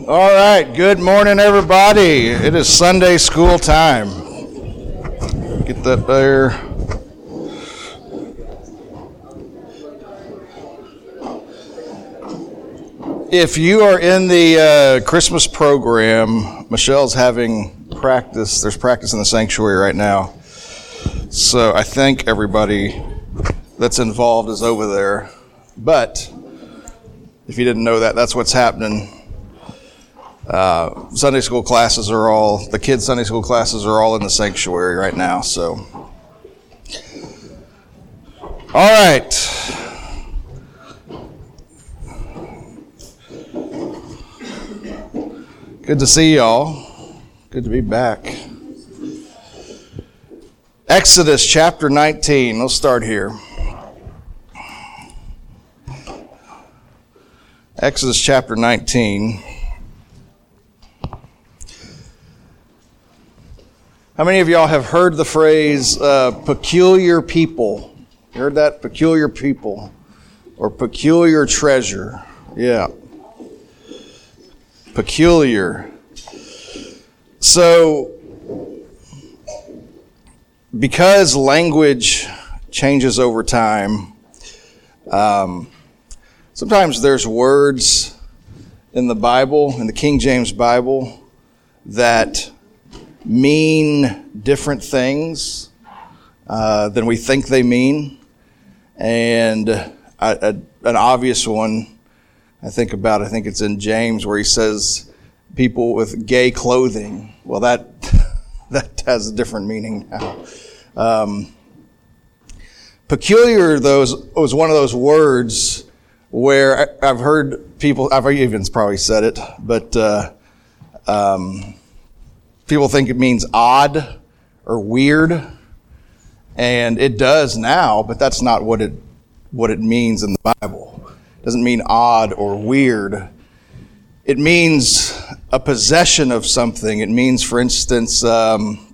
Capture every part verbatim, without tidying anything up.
All right, good morning, everybody. It is Sunday school time. Get that there. If you are in the uh, Christmas program, Michelle's having practice. There's practice in the sanctuary right now. So I think everybody that's involved is over there. But if you didn't know that, that's what's happening. Uh, Sunday school classes are all, the kids' Sunday school classes are all in the sanctuary right now, so. All right. Good to see y'all. Good to be back. Exodus chapter nineteen, let's start here. Exodus chapter nineteen. How many of y'all have heard the phrase, uh, peculiar people? You heard that? Peculiar people. Or peculiar treasure. Yeah. Peculiar. So, because language changes over time, um, sometimes there's words in the Bible, in the King James Bible, that mean different things uh, than we think they mean. And a, a, an obvious one I think about, I think it's in James where he says people with gay clothing. Well, that that has a different meaning now. Um, peculiar, though, was one of those words where I, I've heard people, I've even probably said it, but uh, um, people think it means odd or weird, and it does now, but that's not what it what it means in the Bible. It doesn't mean odd or weird. It means a possession of something. It means, for instance, um,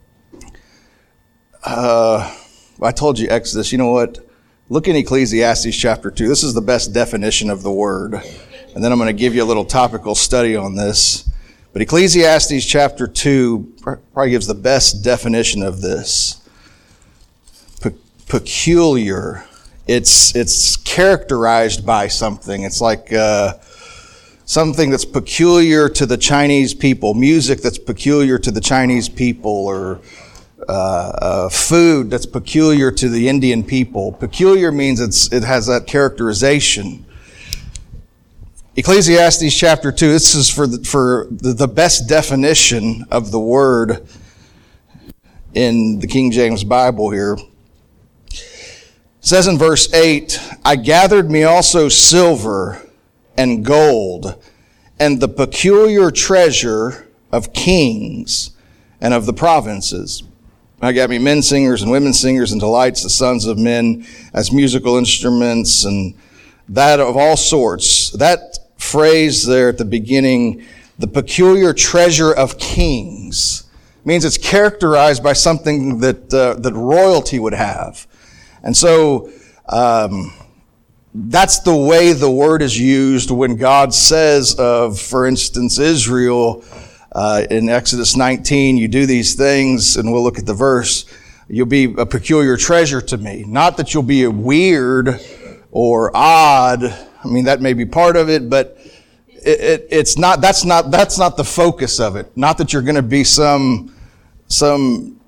uh, I told you Exodus. You know what? Look in Ecclesiastes chapter two. This is the best definition of the word. And then I'm going to give you a little topical study on this. But Ecclesiastes chapter two probably gives the best definition of this. Pe- peculiar. It's it's characterized by something. It's like uh, something that's peculiar to the Chinese people, music that's peculiar to the Chinese people, or uh, uh, food that's peculiar to the Indian people. Peculiar means it's it has that characterization. Ecclesiastes chapter two, this is for the, for the, the best definition of the word in the King James Bible here. It says in verse eight, I gathered me also silver and gold and the peculiar treasure of kings and of the provinces. I got me men singers and women singers and delights, the sons of men as musical instruments and that of all sorts. That phrase there at the beginning, the peculiar treasure of kings, means it's characterized by something that uh, that royalty would have. And so um, that's the way the word is used when God says of, for instance, Israel uh, in Exodus nineteen, you do these things, and we'll look at the verse, you'll be a peculiar treasure to me. Not that you'll be a weird or odd. I mean, that may be part of it, but it, it, it's not. That's not. That's not the focus of it. Not that you're going to be some, some,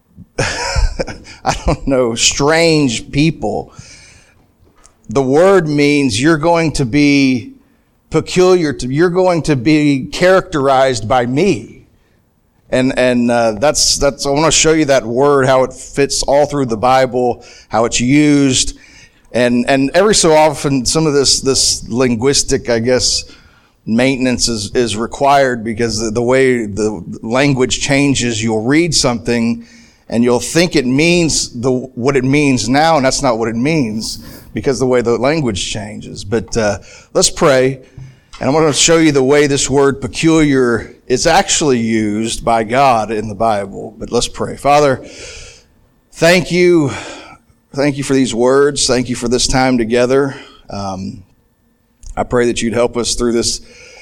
I don't know, strange people. The word means you're going to be peculiar to. You're going to be characterized by me, and and uh, that's that's. I want to show you that word, how it fits all through the Bible, how it's used. And and every so often, some of this this linguistic, I guess, maintenance is, is required because the, the way the language changes, you'll read something and you'll think it means the what it means now, and that's not what it means because the way the language changes. But uh, let's pray, and I'm going to show you the way this word peculiar is actually used by God in the Bible. But let's pray. Father, thank you. Thank you for these words. Thank you for this time together. Um, I pray that you'd help us through this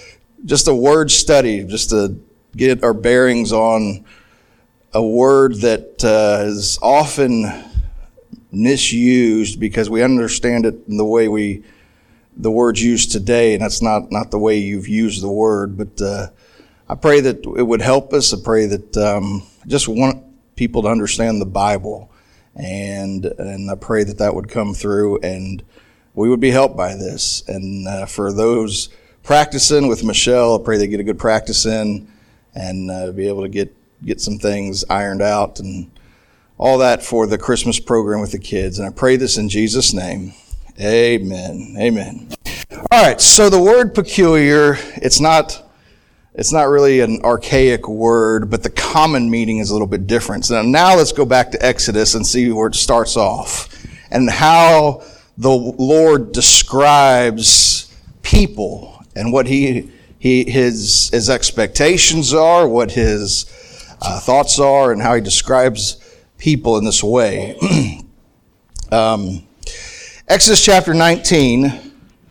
just a word study, just to get our bearings on a word that uh, is often misused because we understand it in the way we the word's used today, and that's not, not the way you've used the word. But uh, I pray that it would help us. I pray that um, I just want people to understand the Bible, and and I pray that that would come through, and we would be helped by this. And uh, for those practicing with Michelle, I pray they get a good practice in, and uh, be able to get get some things ironed out and all that for the Christmas program with the kids. And I pray this in Jesus' name. Amen. Amen. All right. So the word peculiar, it's not, it's not really an archaic word, but the common meaning is a little bit different. So now let's go back to Exodus and see where it starts off and how the Lord describes people and what he, he, his, his expectations are, what his uh, thoughts are, and how he describes people in this way. um, Exodus chapter nineteen,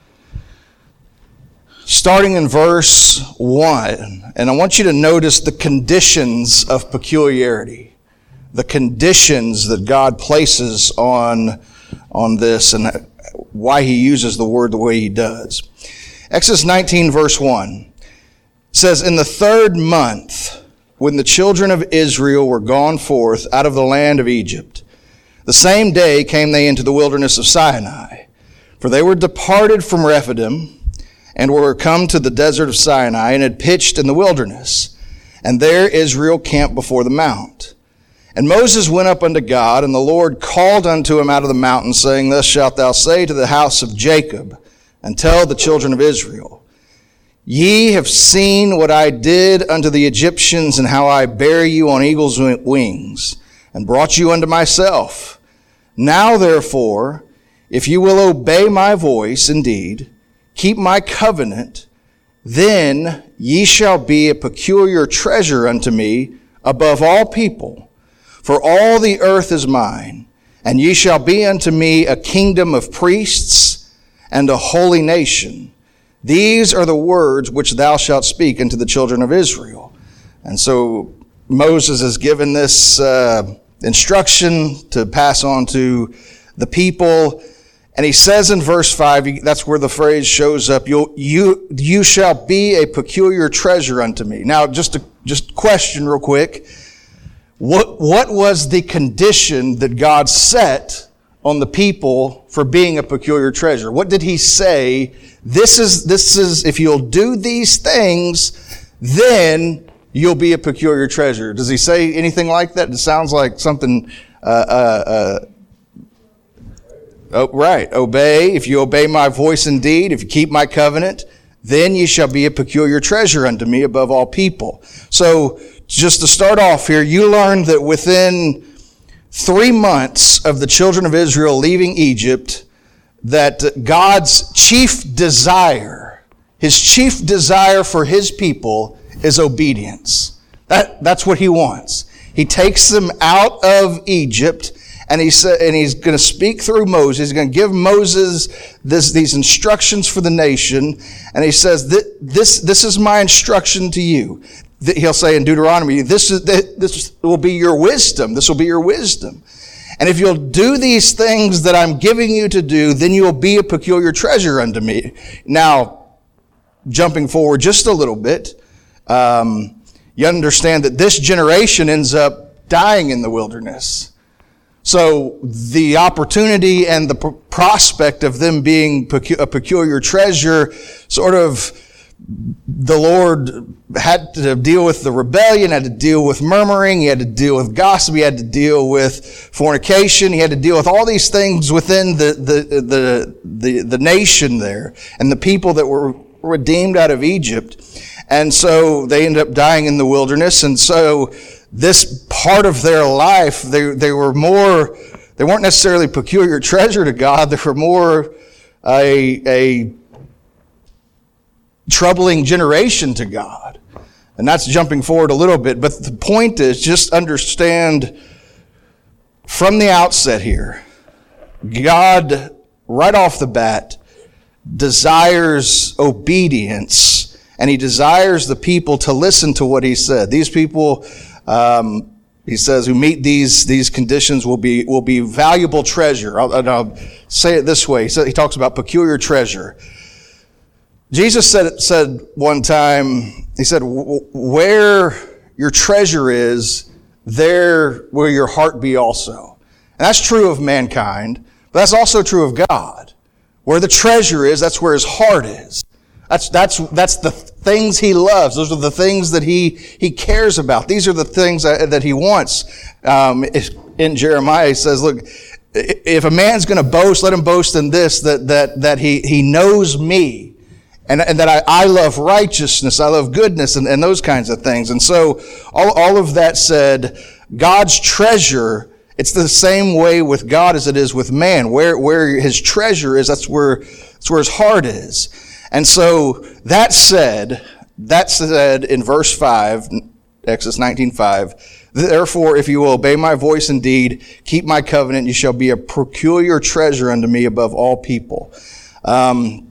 starting in verse one, and I want you to notice the conditions of peculiarity, the conditions that God places on, on this, and why he uses the word the way he does. Exodus nineteen, verse one says, "In the third month, when the children of Israel were gone forth out of the land of Egypt, the same day came they into the wilderness of Sinai. For they were departed from Rephidim, and were come to the desert of Sinai, and had pitched in the wilderness. And there Israel camped before the mount. And Moses went up unto God, and the Lord called unto him out of the mountain, saying, Thus shalt thou say to the house of Jacob, and tell the children of Israel, Ye have seen what I did unto the Egyptians, and how I bare you on eagle's wings, and brought you unto myself. Now therefore, if you will obey my voice indeed, keep my covenant, then ye shall be a peculiar treasure unto me above all people. For all the earth is mine, and ye shall be unto me a kingdom of priests and a holy nation. These are the words which thou shalt speak unto the children of Israel." And so Moses is given this uh, instruction to pass on to the people. And he says in verse five, that's where the phrase shows up, you you you shall be a peculiar treasure unto me. Now, just a just question real quick. What what was the condition that God set on the people for being a peculiar treasure? What did he say? This is this is if you'll do these things, then you'll be a peculiar treasure. Does he say anything like that? It sounds like something uh uh, uh Oh, right. Obey. If you obey my voice indeed, if you keep my covenant, then ye shall be a peculiar treasure unto me above all people. So just to start off here, you learned that within three months of the children of Israel leaving Egypt, that God's chief desire, his chief desire for his people is obedience. That, that's what he wants. He takes them out of Egypt. And he said, and he's going to speak through Moses. He's going to give Moses this, these instructions for the nation. And he says, this, this is my instruction to you. He'll say in Deuteronomy, this is, this will be your wisdom. This will be your wisdom. And if you'll do these things that I'm giving you to do, then you'll be a peculiar treasure unto me. Now, jumping forward just a little bit, um, you understand that this generation ends up dying in the wilderness. So the opportunity and the prospect of them being a peculiar treasure, sort of, the Lord had to deal with the rebellion, had to deal with murmuring, he had to deal with gossip, he had to deal with fornication, he had to deal with all these things within the the the the, the nation there, and the people that were redeemed out of Egypt. And so they ended up dying in the wilderness, and so this part of their life, they they were more, they weren't necessarily peculiar treasure to God, they were more a, a troubling generation to God. And that's jumping forward a little bit, but the point is, just understand from the outset here, God, right off the bat, desires obedience, and he desires the people to listen to what he said. These people, um, he says, who meet these these conditions will be will be valuable treasure. I'll, I'll say it this way. He, said, he talks about peculiar treasure. Jesus said said one time, he said, where your treasure is, there will your heart be also. And that's true of mankind, but that's also true of God. Where the treasure is, that's where his heart is. That's that's that's the things he loves. Those are the things that he he cares about. These are the things that, that he wants. Um, in Jeremiah, he says, "Look, if a man's going to boast, let him boast in this: that that that he he knows me, and and that I, I love righteousness, I love goodness, and, and those kinds of things." And so, all all of that said, God's treasure. It's the same way with God as it is with man. Where where his treasure is, that's where that's where his heart is. And so that said, that said in verse five, Exodus nineteen five, therefore, if you will obey my voice indeed, keep my covenant, you shall be a peculiar treasure unto me above all people. Um,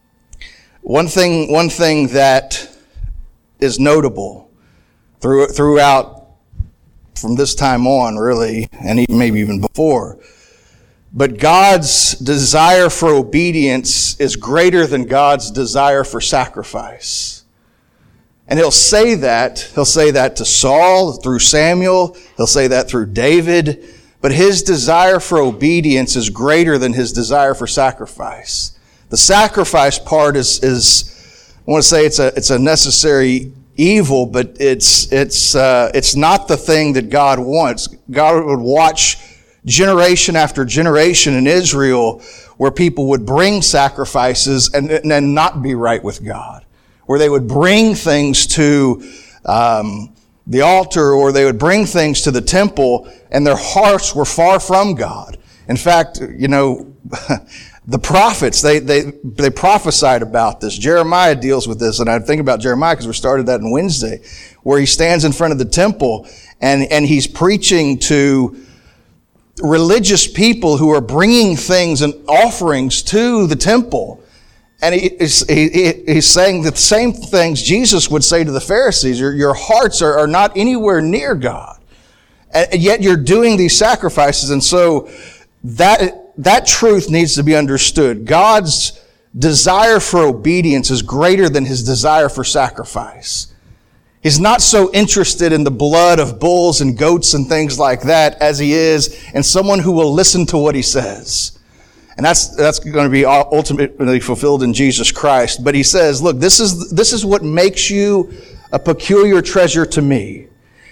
one thing, one thing that is notable through, throughout from this time on, really, and maybe even before, but God's desire for obedience is greater than God's desire for sacrifice. And he'll say that, he'll say that to Saul through Samuel, he'll say that through David, but his desire for obedience is greater than his desire for sacrifice. The sacrifice part is, is I want to say it's a, it's a necessary evil, but it's, it's, uh, it's not the thing that God wants. God would watch generation after generation in Israel where people would bring sacrifices and, and not be right with God. Where they would bring things to um, the altar, or they would bring things to the temple, and their hearts were far from God. In fact, you know, the prophets, they, they, they prophesied about this. Jeremiah deals with this, and I think about Jeremiah because we started that on Wednesday, where he stands in front of the temple and, and he's preaching to religious people who are bringing things and offerings to the temple. And he, he, he's saying the same things Jesus would say to the Pharisees. Your, your hearts are, are not anywhere near God. And yet you're doing these sacrifices. And so that, that truth needs to be understood. God's desire for obedience is greater than his desire for sacrifice. He's not so interested in the blood of bulls and goats and things like that as he is in someone who will listen to what he says. And that's, that's going to be ultimately fulfilled in Jesus Christ. But he says, look, this is, this is what makes you a peculiar treasure to me.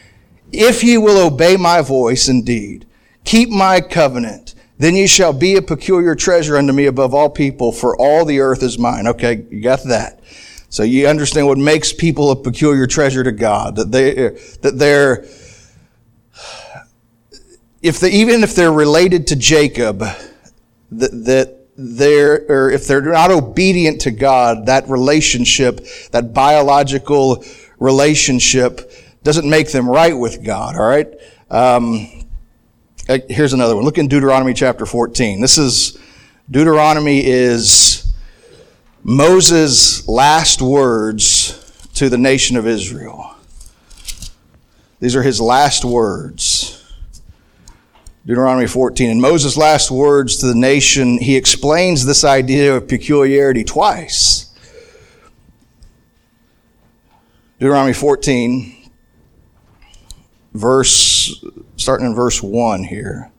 If ye will obey my voice indeed, keep my covenant, then ye shall be a peculiar treasure unto me above all people, for all the earth is mine. Okay, you got that. So you understand what makes people a peculiar treasure to God, that they, that they're, if they, even if they're related to Jacob, that, that they're, or if they're not obedient to God, that relationship, that biological relationship doesn't make them right with God, all right? Um, here's another one. Look in Deuteronomy chapter fourteen. This is, Deuteronomy is Moses' last words to the nation of Israel. These are his last words. Deuteronomy fourteen. In Moses' last words to the nation, he explains this idea of peculiarity twice. Deuteronomy fourteen, verse, starting in verse one here.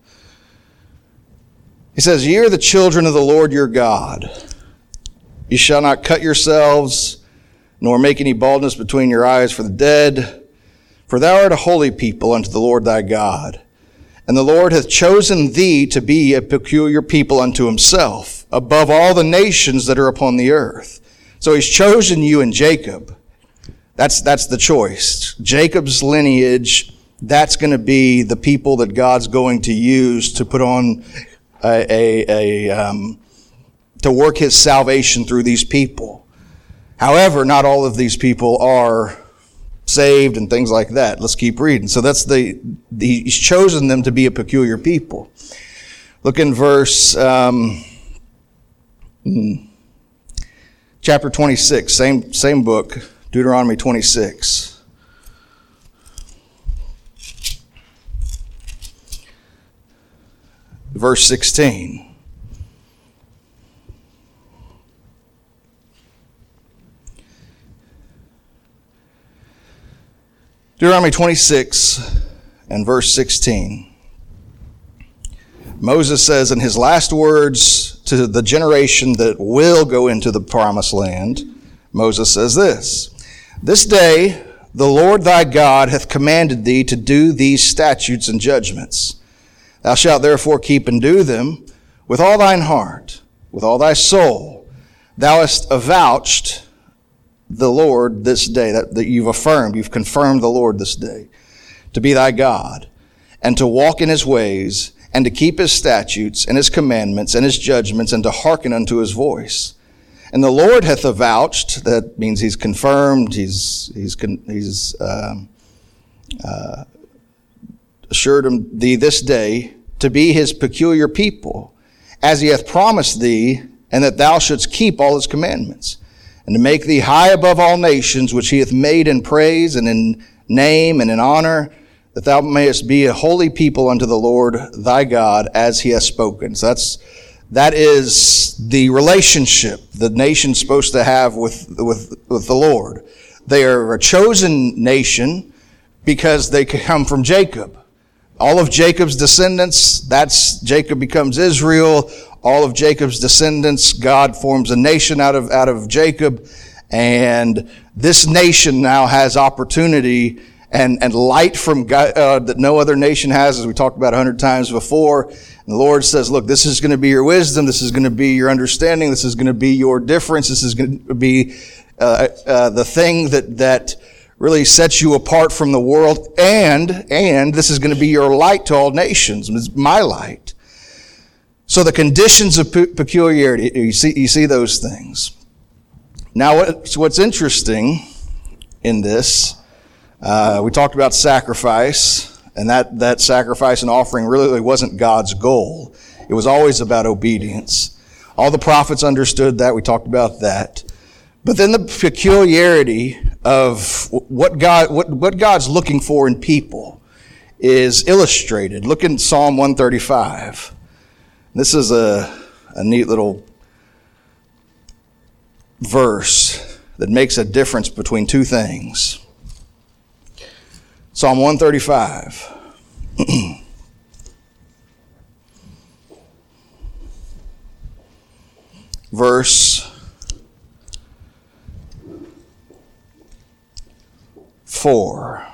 He says, "Ye are the children of the Lord your God. You shall not cut yourselves, nor make any baldness between your eyes for the dead. For thou art a holy people unto the Lord thy God. And the Lord hath chosen thee to be a peculiar people unto himself, above all the nations that are upon the earth." So he's chosen you and Jacob. That's, that's the choice. Jacob's lineage, that's going to be the people that God's going to use to put on a, a, a um, to work his salvation through these people. However, not all of these people are saved and things like that. Let's keep reading. So that's the, the he's chosen them to be a peculiar people. Look in verse, um, chapter twenty-six, same, same book. Deuteronomy twenty-six. Verse sixteen. Deuteronomy twenty-six and verse sixteen. Moses says in his last words to the generation that will go into the promised land, Moses says this, "This day the Lord thy God hath commanded thee to do these statutes and judgments. Thou shalt therefore keep and do them with all thine heart, with all thy soul. Thou hast avouched the Lord this day," that, that you've affirmed, you've confirmed the Lord this day, "to be thy God, and to walk in his ways, and to keep his statutes and his commandments and his judgments, and to hearken unto his voice. And the Lord hath avouched," that means he's confirmed, he's he's he's um, uh, assured him thee this day to be his peculiar people, as he hath promised thee, and that thou shouldst keep all his commandments, and to make thee high above all nations, which he hath made in praise and in name and in honor, that thou mayest be a holy people unto the Lord thy God, as he hath spoken. So that's that is the relationship the nation's supposed to have with with with the Lord. They are a chosen nation because they come from Jacob. All of Jacob's descendants, that's Jacob becomes Israel. All of Jacob's descendants, God forms a nation out of out of Jacob, and this nation now has opportunity and and light from God uh, that no other nation has, as we talked about a hundred times before. And the Lord says, look, this is going to be your wisdom, this is going to be your understanding, this is going to be your difference, this is going to be uh, uh, the thing that that really sets you apart from the world, and and this is going to be your light to all nations. It's my light. So the conditions of pe- peculiarity, you see, you see those things. Now, what, what's interesting in this, uh, we talked about sacrifice, and that, that sacrifice and offering really wasn't God's goal. It was always about obedience. All the prophets understood that. We talked about that. But then the peculiarity of what God, what, what God's looking for in people is illustrated. Look in Psalm one thirty-five. This is a, a neat little verse that makes a difference between two things. Psalm one thirty-five. Verse four.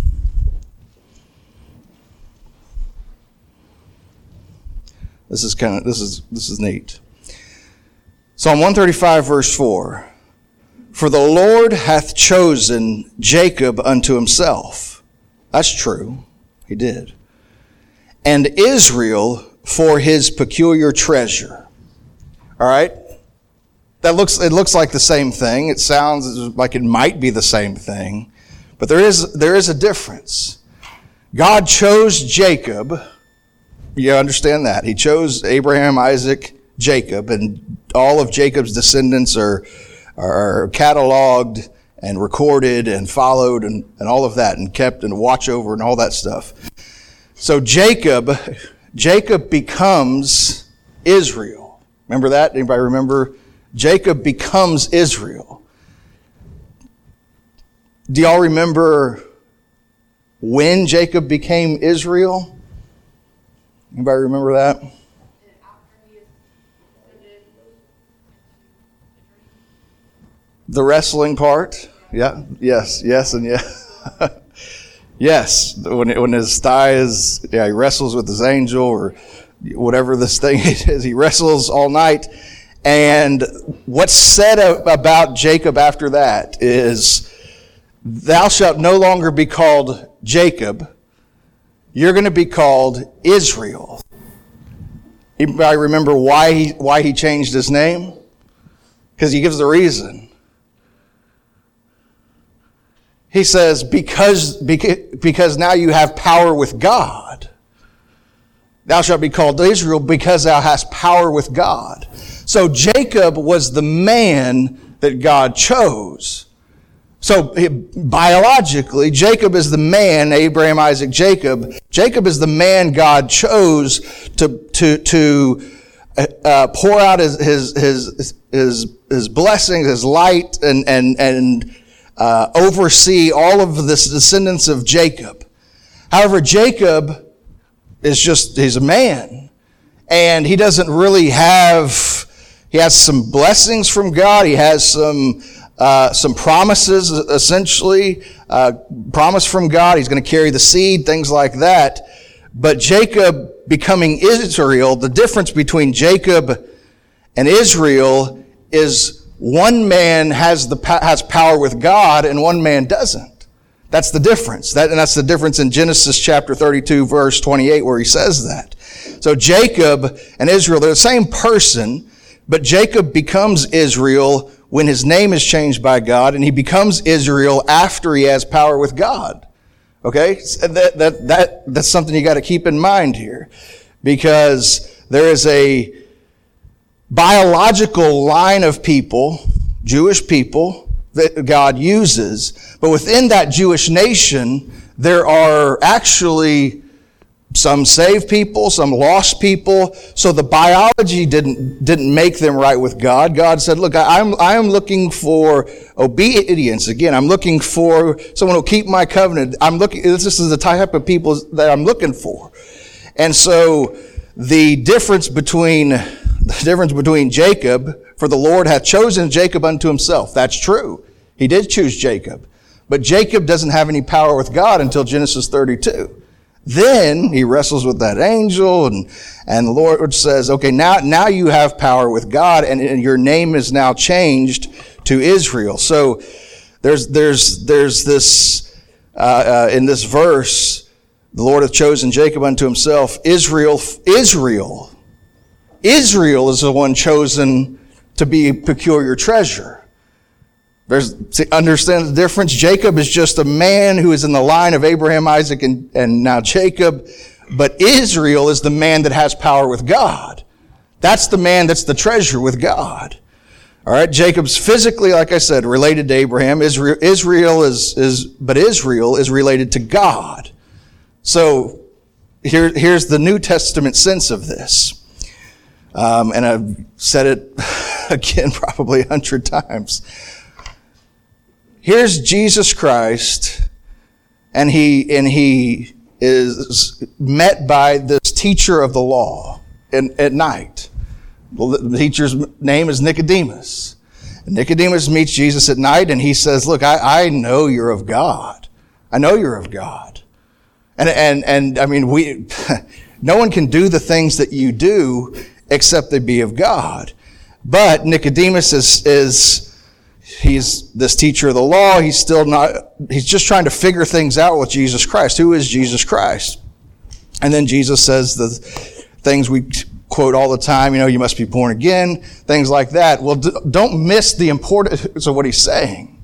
This is kind of this is this is neat. Psalm one thirty-five, verse four. For the Lord hath chosen Jacob unto himself. That's true. He did. And Israel for his peculiar treasure. All right? That looks it looks like the same thing. It sounds like it might be the same thing. But there is there is a difference. God chose Jacob. You understand that. He chose Abraham, Isaac, Jacob, and all of Jacob's descendants are, are cataloged and recorded and followed and, and all of that and kept and watch over and all that stuff. So Jacob, Jacob becomes Israel. Remember that? Anybody remember? Jacob becomes Israel. Do y'all remember when Jacob became Israel? Anybody remember that? The wrestling part? Yeah. Yes. Yes. And yeah. Yes. When when his thigh is, yeah, he wrestles with his angel or whatever this thing is. He wrestles all night. And what's said about Jacob after that is, thou shalt no longer be called Jacob. You're going to be called Israel. Anybody remember why he, why he changed his name? Because he gives the reason. He says, because, because now you have power with God. Thou shalt be called Israel because thou hast power with God. So Jacob was the man that God chose. So biologically, Jacob is the man, Abraham, Isaac, Jacob. Jacob is the man God chose to to to uh, pour out his his his his, his blessings, his light, and and and uh, oversee all of the descendants of Jacob. However, Jacob is just he's a man, and he doesn't really have. He has some blessings from God. He has some. Uh, some promises, essentially, uh, promise from God. He's going to carry the seed, things like that. But Jacob becoming Israel, the difference between Jacob and Israel is one man has the has power with God and one man doesn't. That's the difference. That, and that's the difference in Genesis chapter thirty-two, verse twenty-eight, where he says that. So Jacob and Israel, they're the same person, but Jacob becomes Israel when his name is changed by God, and he becomes Israel after he has power with God. Okay? That, that, that, that's something you got to keep in mind here, because there is a biological line of people, Jewish people, that God uses, but within that Jewish nation, there are actually some saved people, some lost people. So the biology didn't didn't make them right with God. God said, look, I'm I'm looking for obedience. Again, I'm looking for someone who will keep my covenant. I'm looking, this is the type of people that I'm looking for. And so the difference between the difference between Jacob, for the Lord hath chosen Jacob unto himself. That's true. He did choose Jacob. But Jacob doesn't have any power with God until Genesis thirty-two. Then he wrestles with that angel, and, and the Lord says, okay, now, now you have power with God, and, and your name is now changed to Israel. So there's, there's, there's this, uh, uh, in this verse, the Lord hath chosen Jacob unto himself. Israel, Israel, Israel is the one chosen to be a peculiar treasure. There's, see, understand the difference? Jacob is just a man who is in the line of Abraham, Isaac, and, and now Jacob. But Israel is the man that has power with God. That's the man that's the treasure with God. All right, Jacob's physically, like I said, related to Abraham. Israel, Israel is, is, but Israel is related to God. So here, here's the New Testament sense of this. Um, and I've said it again probably a hundred times. Here's Jesus Christ, and he and he is met by this teacher of the law in, at night. The teacher's name is Nicodemus. And Nicodemus meets Jesus at night, and he says, look, I, I know you're of God. I know you're of God. And and and I mean, we no one can do the things that you do except they be of God. But Nicodemus is is He's this teacher of the law. He's still not, he's just trying to figure things out with Jesus Christ. Who is Jesus Christ? And then Jesus says the things we quote all the time, you know, you must be born again, things like that. Well, don't miss the importance of what he's saying.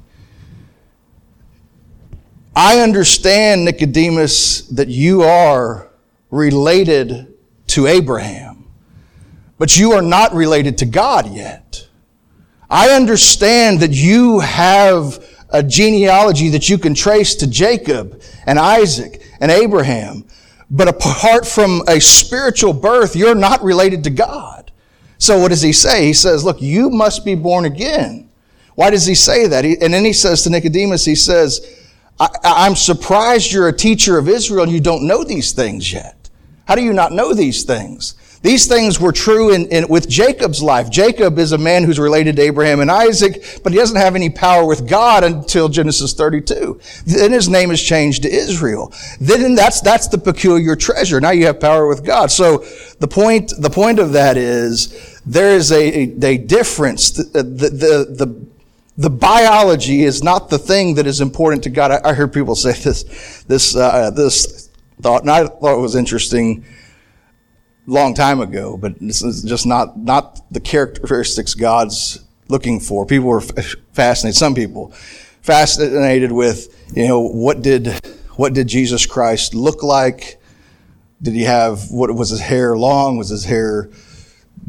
I understand, Nicodemus, that you are related to Abraham, but you are not related to God yet. I understand that you have a genealogy that you can trace to Jacob and Isaac and Abraham. But apart from a spiritual birth, you're not related to God. So what does he say? He says, look, you must be born again. Why does he say that? He, and then he says to Nicodemus, he says, I, I'm surprised you're a teacher of Israel and you don't know these things yet. How do you not know these things? These things were true in, in, with Jacob's life. Jacob is a man who's related to Abraham and Isaac, but he doesn't have any power with God until Genesis thirty-two. Then his name is changed to Israel. Then that's, that's the peculiar treasure. Now you have power with God. So the point, the point of that is there is a, a, a difference. The, the, the, the, the biology is not the thing that is important to God. I, I heard people say this, this, uh, this thought, and I thought it was interesting long time ago, but this is just not, not the characteristics God's looking for. People were fascinated, some people, fascinated with, you know, what did, what did Jesus Christ look like? Did he have, what was his hair long? Was his hair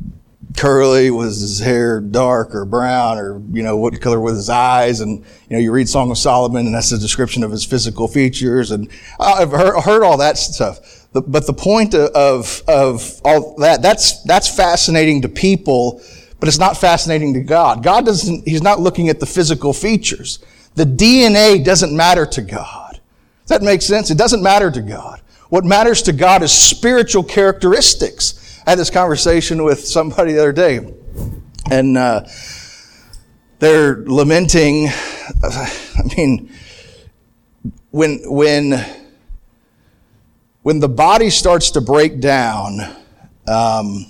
curly? Was his hair dark or brown, or, you know, what color was his eyes? And, you know, you read Song of Solomon and that's a description of his physical features. And I've heard, heard all that stuff. But the point of, of all that, that's, that's fascinating to people, but it's not fascinating to God. God doesn't, he's not looking at the physical features. The D N A doesn't matter to God. Does that make sense? It doesn't matter to God. What matters to God is spiritual characteristics. I had this conversation with somebody the other day, and uh, they're lamenting. I mean, when when when the body starts to break down, um,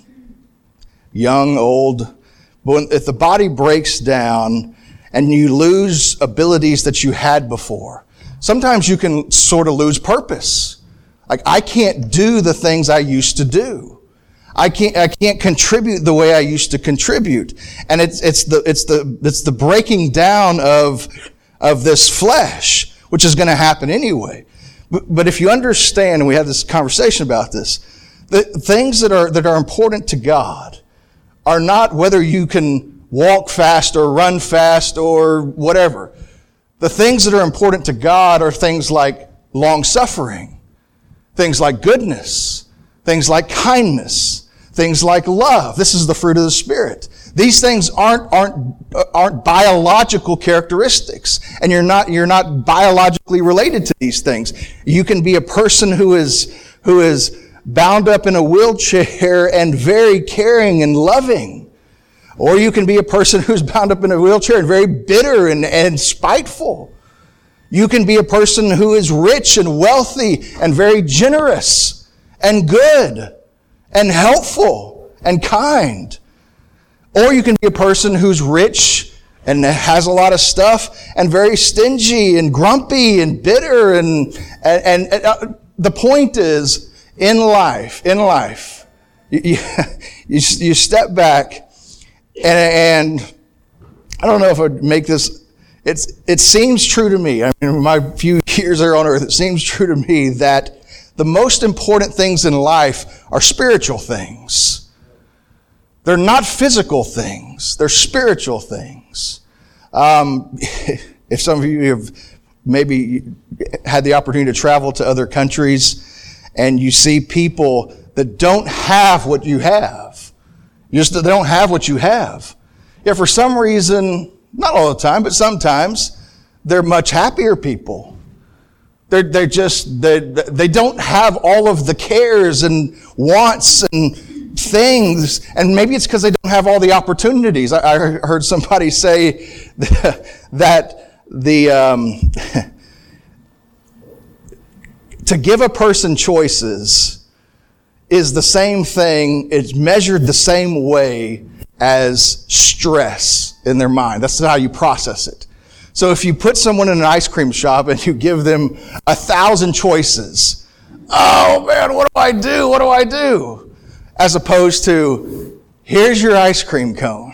young, old, but when, if the body breaks down and you lose abilities that you had before, sometimes you can sort of lose purpose. Like, I can't do the things I used to do. I can't, I can't contribute the way I used to contribute. And it's, it's the, it's the, it's the breaking down of, of this flesh, which is going to happen anyway. But, but if you understand, and we had this conversation about this, the things that are, that are important to God are not whether you can walk fast or run fast or whatever. The things that are important to God are things like long suffering, things like goodness, things like kindness, things like love. This is the fruit of the Spirit. These things aren't, aren't, aren't biological characteristics, and you're not, you're not biologically related to these things. You can be a person who is, who is bound up in a wheelchair and very caring and loving. Or you can be a person who's bound up in a wheelchair and very bitter and, and spiteful. You can be a person who is rich and wealthy and very generous and good and helpful and kind. Or you can be a person who's rich and has a lot of stuff and very stingy and grumpy and bitter. And, and, and uh, the point is, in life, in life, you, you, you step back and, and I don't know if I'd make this, it's, it seems true to me. I mean, in my few years there on earth, it seems true to me that the most important things in life are spiritual things. They're not physical things. They're spiritual things. Um, if some of you have maybe had the opportunity to travel to other countries and you see people that don't have what you have, just they don't have what you have. Yeah, for some reason, not all the time, but sometimes, they're much happier people. They're, they're just, they they don't have all of the cares and wants and things, and maybe it's because they don't have all the opportunities. I, I heard somebody say that the um, to give a person choices is the same thing, it's measured the same way as stress in their mind. That's how you process it. So if you put someone in an ice cream shop and you give them a thousand choices, oh man, what do I do? What do I do? As opposed to, here's your ice cream cone.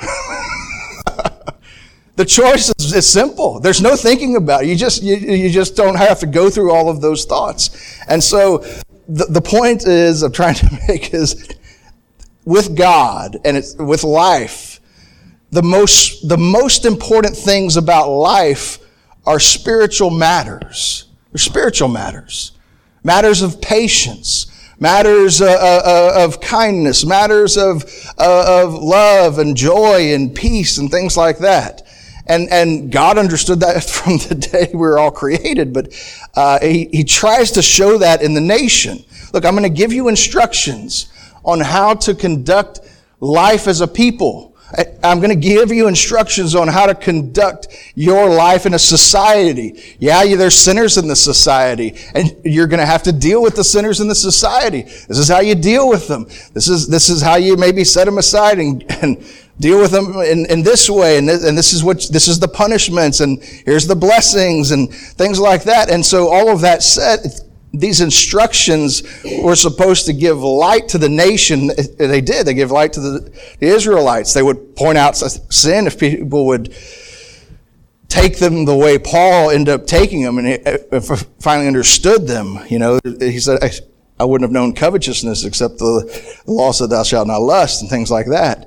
The choice is, is simple. There's no thinking about it. You just, you, you just don't have to go through all of those thoughts. And so the, the point is, I'm trying to make is, with God and it's, with life, the most, the most important things about life are spiritual matters. They're spiritual matters. Matters of patience. Matters uh, uh, of kindness. Matters of, uh, of love and joy and peace and things like that. And, and God understood that from the day we were all created, but uh, he, he tries to show that in the nation. Look, I'm going to give you instructions on how to conduct life as a people. I'm going to give you instructions on how to conduct your life in a society. Yeah, there's sinners in the society, and you're going to have to deal with the sinners in the society. This is how you deal with them. This is this is how you maybe set them aside and, and deal with them in, in this way. And this, and this is what this is the punishments, and here's the blessings and things like that. And so all of that said, these instructions were supposed to give light to the nation. They did. They gave light to the, the Israelites. They would point out sin if people would take them the way Paul ended up taking them, and he finally understood them. You know, he said, I, I wouldn't have known covetousness except the law said thou shalt not lust and things like that.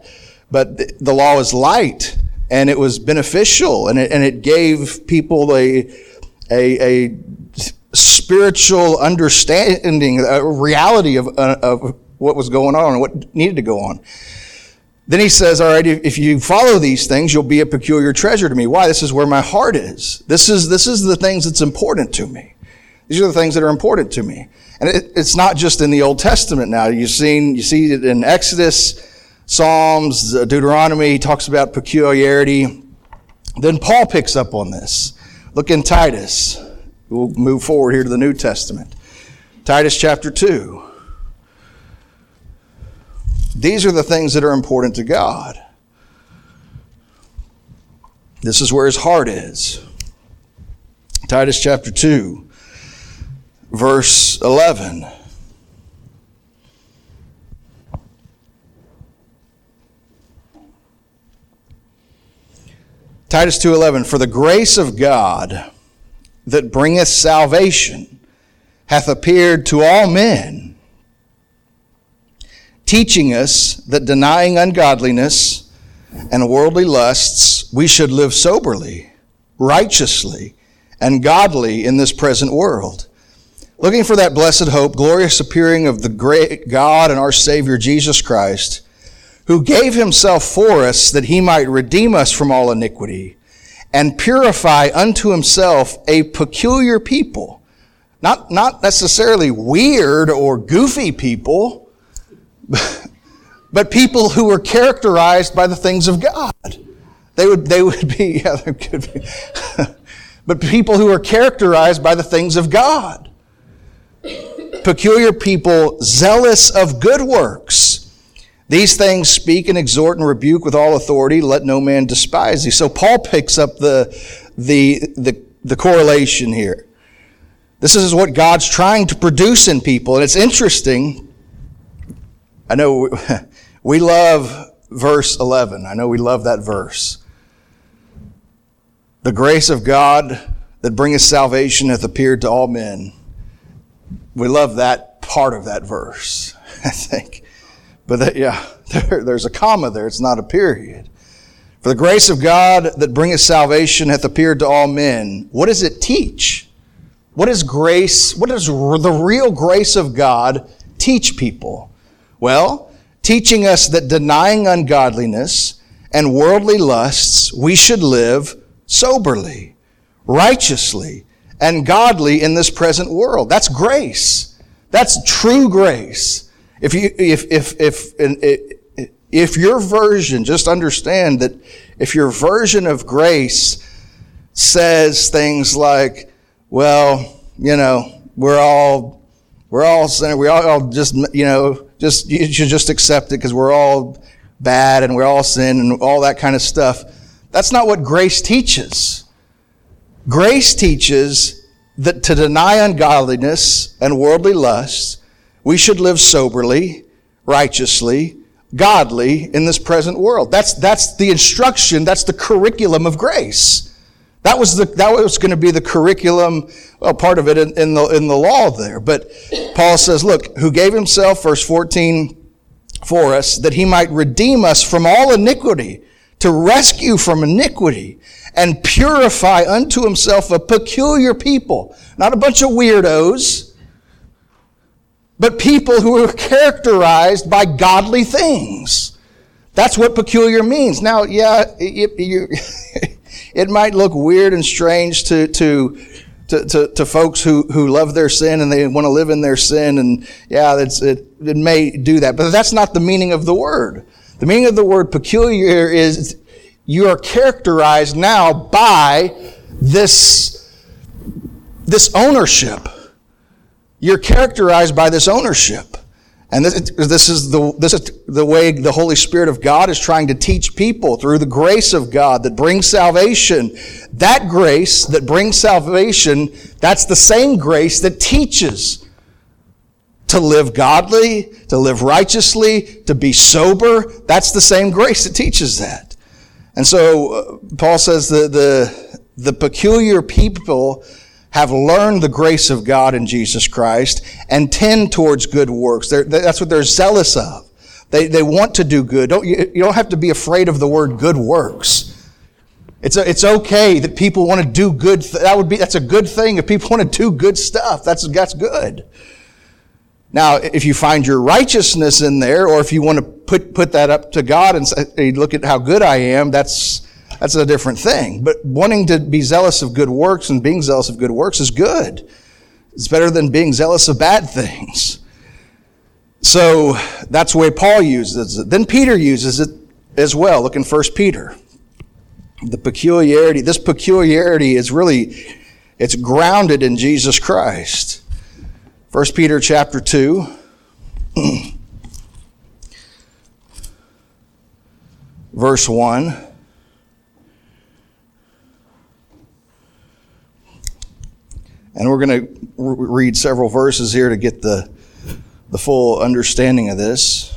but the law is light, and it was beneficial, and it, and it gave people a, a, a spiritual understanding, a reality of, of what was going on and what needed to go on. Then he says, all right, if you follow these things, you'll be a peculiar treasure to me. Why? This is where my heart is. This is, this is the things that's important to me. These are the things that are important to me. And it, it's not just in the Old Testament now. You've seen, you see it in Exodus, Psalms, Deuteronomy, talks about peculiarity. Then Paul picks up on this. Look in Titus. We'll move forward here to the New Testament. Titus chapter two. These are the things that are important to God. This is where his heart is. Titus chapter two, verse eleven. Titus two eleven, for the grace of God that bringeth salvation hath appeared to all men, teaching us that denying ungodliness and worldly lusts, we should live soberly, righteously, and godly in this present world, looking for that blessed hope, glorious appearing of the great God and our Savior Jesus Christ, who gave himself for us that he might redeem us from all iniquity and purify unto himself a peculiar people. Not, not necessarily weird or goofy people, but people who were characterized by the things of God. They would, they would be, yeah, they could be, but people who are characterized by the things of God. Peculiar people, zealous of good works. These things speak and exhort and rebuke with all authority. Let no man despise thee. So Paul picks up the, the, the, the correlation here. This is what God's trying to produce in people. And it's interesting. I know we love verse eleven. I know we love that verse. The grace of God that bringeth salvation hath appeared to all men. We love that part of that verse, I think. But that, yeah, there, there's a comma there. It's not a period. For the grace of God that bringeth salvation hath appeared to all men. What does it teach? What is grace? What does the real grace of God teach people? Well, teaching us that denying ungodliness and worldly lusts, we should live soberly, righteously, and godly in this present world. That's grace. That's true grace. If you, if, if, if, if your version, just understand that if your version of grace says things like, well, you know, we're all, we're all sinners, we all just, you know, just, you should just accept it because we're all bad and we're all sin and all that kind of stuff. That's not what grace teaches. Grace teaches that to deny ungodliness and worldly lusts, we should live soberly, righteously, godly in this present world. That's, that's the instruction, that's the curriculum of grace. That was the, that was going to be the curriculum, well, part of it in, in the, in the law there. But Paul says, look, who gave himself, verse fourteen, for us, that he might redeem us from all iniquity, to rescue from iniquity, and purify unto himself a peculiar people. Not a bunch of weirdos, but people who are characterized by godly things. That's what peculiar means. Now, yeah, it, it, it might look weird and strange to, to, to, to, to folks who, who love their sin and they want to live in their sin. And yeah, it's, it, it may do that. But that's not the meaning of the word. The meaning of the word peculiar is you are characterized now by this, this ownership. You're characterized by this ownership. And this, this is the, this is the way the Holy Spirit of God is trying to teach people through the grace of God that brings salvation. That grace that brings salvation, that's the same grace that teaches to live godly, to live righteously, to be sober. That's the same grace that teaches that. And so uh, Paul says that the, the peculiar people have learned the grace of God in Jesus Christ and tend towards good works. They're, that's what they're zealous of. They they want to do good. Don't you, you don't have to be afraid of the word good works. It's a, it's okay that people want to do good. Th- that would be that's a good thing if people want to do good stuff. That's that's good. Now, if you find your righteousness in there, or if you want to put put that up to God and say, look at how good I am, that's that's a different thing. But wanting to be zealous of good works and being zealous of good works is good. It's better than being zealous of bad things. So that's the way Paul uses it. Then Peter uses it as well. Look in First Peter. The peculiarity, this peculiarity is really, it's grounded in Jesus Christ. First Peter chapter two. Verse one. And we're going to read several verses here to get the, the full understanding of this.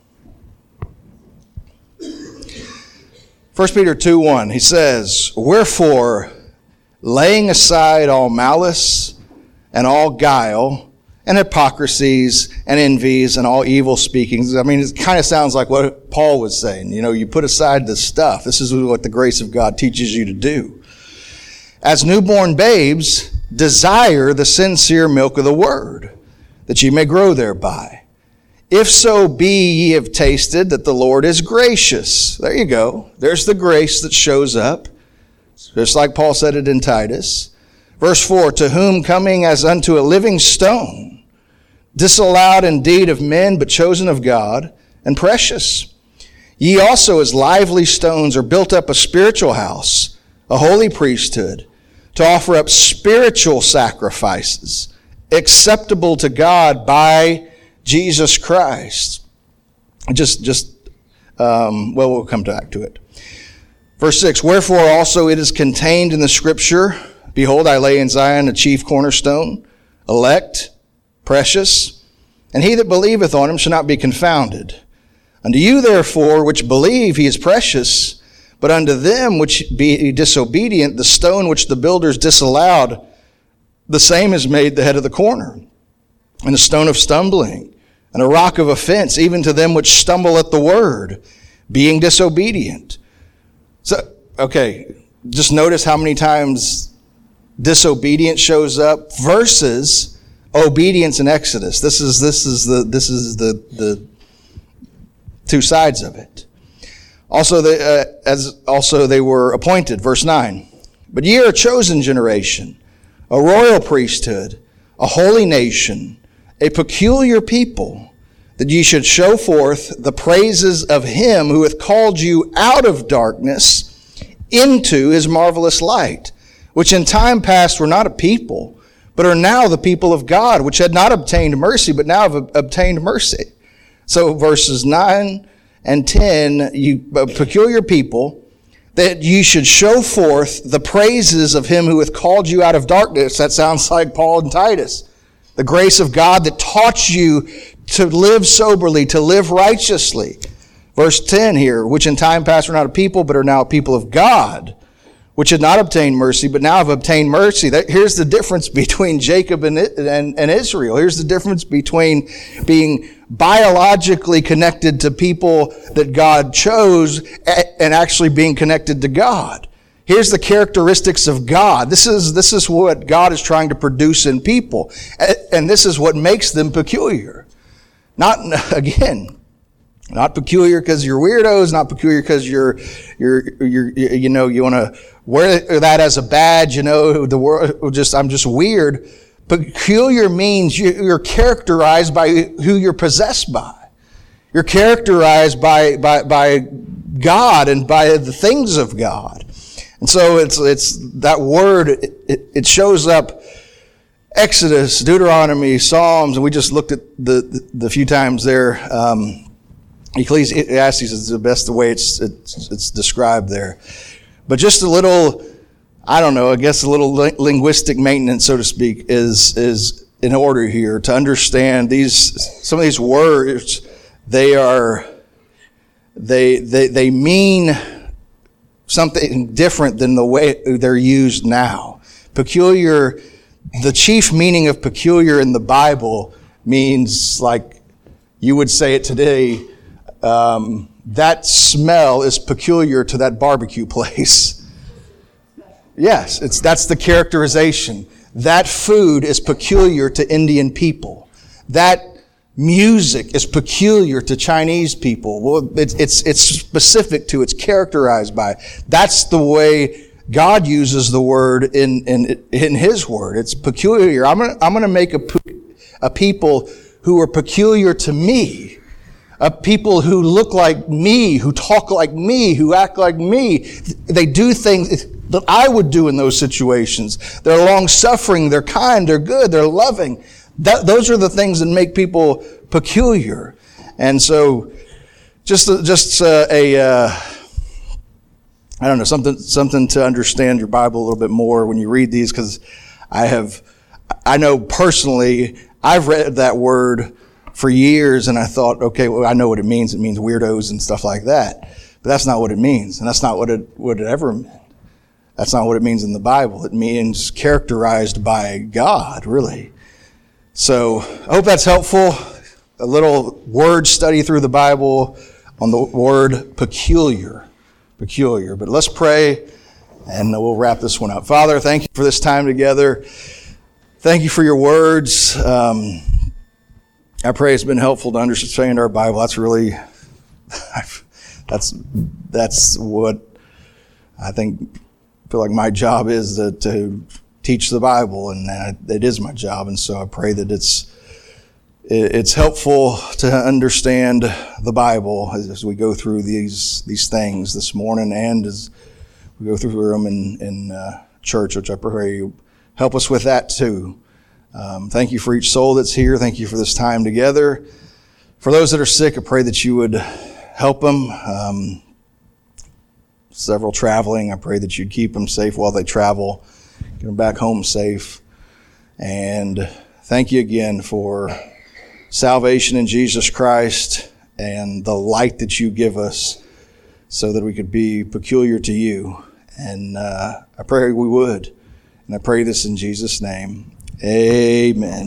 First Peter two one, he says, "Wherefore, laying aside all malice and all guile and hypocrisies and envies and all evil speakings." I mean, it kind of sounds like what Paul was saying. You know, you put aside this stuff. This is what the grace of God teaches you to do. "As newborn babes, desire the sincere milk of the word, that ye may grow thereby. If so be ye have tasted that the Lord is gracious." There you go. There's the grace that shows up. Just like Paul said it in Titus. Verse four, "To whom coming as unto a living stone, disallowed indeed of men, but chosen of God, and precious. Ye also as lively stones are built up a spiritual house, a holy priesthood, to offer up spiritual sacrifices, acceptable to God by Jesus Christ." Just, just, um, well, we'll come back to it. Verse six, "Wherefore also it is contained in the scripture, Behold, I lay in Zion a chief cornerstone, elect, precious, and he that believeth on him shall not be confounded. Unto you therefore which believe he is precious, but unto them which be disobedient, the stone which the builders disallowed, the same is made the head of the corner, and a stone of stumbling, and a rock of offense, even to them which stumble at the word, being disobedient." So, okay, just notice how many times disobedience shows up versus obedience in Exodus. This is this is the this is the the two sides of it. Also, they, uh, as also they were appointed. Verse nine, "But ye are a chosen generation, a royal priesthood, a holy nation, a peculiar people, that ye should show forth the praises of him who hath called you out of darkness into his marvelous light, which in time past were not a people, but are now the people of God, which had not obtained mercy, but now have obtained mercy." So verses nine and ten, you a peculiar people, that you should show forth the praises of him who hath called you out of darkness. That sounds like Paul and Titus. The grace of God that taught you to live soberly, to live righteously. Verse ten here, "Which in time past were not a people, but are now a people of God, which had not obtained mercy, but now have obtained mercy." That, here's the difference between Jacob and, and, and Israel. Here's the difference between being biologically connected to people that God chose and actually being connected to God. Here's the characteristics of God. This is, this is what God is trying to produce in people. And this is what makes them peculiar. Not, again, not peculiar because you're weirdos, not peculiar because you're, you're, you're, you know, you want to wear that as a badge, you know, the world, just, I'm just weird. Peculiar means you're characterized by who you're possessed by. You're characterized by, by, by God and by the things of God. And so it's, it's that word, it, it shows up Exodus, Deuteronomy, Psalms, and we just looked at the, the, the few times there. Um, Ecclesiastes is the best way it's, it's, it's described there. But just a little, I don't know, I guess a little linguistic maintenance, so to speak, is, is in order here to understand these, some of these words, they are, they, they, they mean something different than the way they're used now. Peculiar, the chief meaning of peculiar in the Bible means, like you would say it today, um, that smell is peculiar to that barbecue place. Yes, it's that's the characterization. That food is peculiar to Indian people. That music is peculiar to Chinese people. Well, it's it's it's specific to, it's characterized by. That's the way God uses the word in in in His word. It's peculiar. I'm gonna I'm gonna make a a people who are peculiar to me. A people who look like me, who talk like me, who act like me. They do things that I would do in those situations. They're long-suffering, they're kind, they're good, they're loving. That, those are the things that make people peculiar. And so, just just uh, a, uh, I don't know, something something to understand your Bible a little bit more when you read these, because I have, I know personally, I've read that word for years, and I thought, okay, well, I know what it means. It means weirdos and stuff like that. But that's not what it means, and that's not what it what it ever meant. That's not what it means in the Bible. It means characterized by God, really. So I hope that's helpful. A little word study through the Bible on the word peculiar. Peculiar. But let's pray, and we'll wrap this one up. Father, thank you for this time together. Thank you for your words. Um, I pray it's been helpful to understand our Bible. That's really, that's that's what I think, feel like my job is, to, to teach the Bible, and I, it is my job. And so I pray that it's it's helpful to understand the Bible as, as we go through these these things this morning, and as we go through them in in uh, church, which I pray you help us with that too. Um, thank you for each soul that's here. Thank you for this time together. For those that are sick, I pray that you would help them. Um, several traveling, I pray that you'd keep them safe while they travel, get them back home safe. And thank you again for salvation in Jesus Christ and the light that you give us so that we could be peculiar to you. And uh, I pray we would. And I pray this in Jesus' name. Amen.